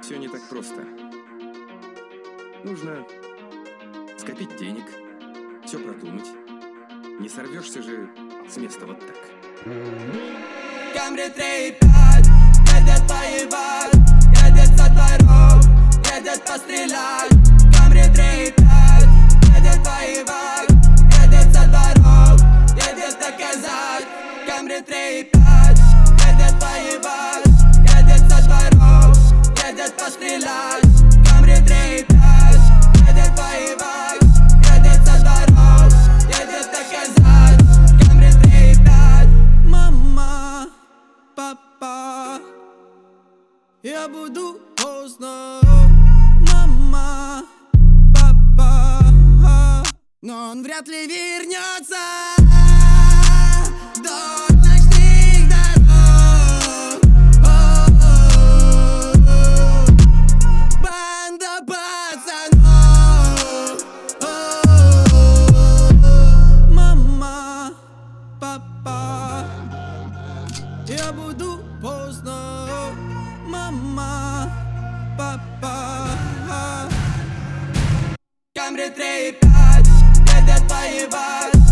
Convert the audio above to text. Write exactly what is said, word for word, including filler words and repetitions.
Все не так просто. Нужно скопить денег, все продумать. Не сорвешься же с места вот так. Камри три и пять едет поебать, едет со дворов, едет пострелять. Камри три и пять едет поебать, едет со дворов, едет доказать. Камри три и пять едет поебать, едет со дворов, едет пострелять. Камри три и пять едет поебать, едет со дворов, едет доказать. Камри три и пять. Мама, папа, я буду поздно. Мама, папа, но он вряд ли вернется. До ночных дорог. О-о-о-о. Банда пацанов. О-о-о-о. Мама, папа, я буду поздно. Мама, папа. Камри три и пять едет поебать,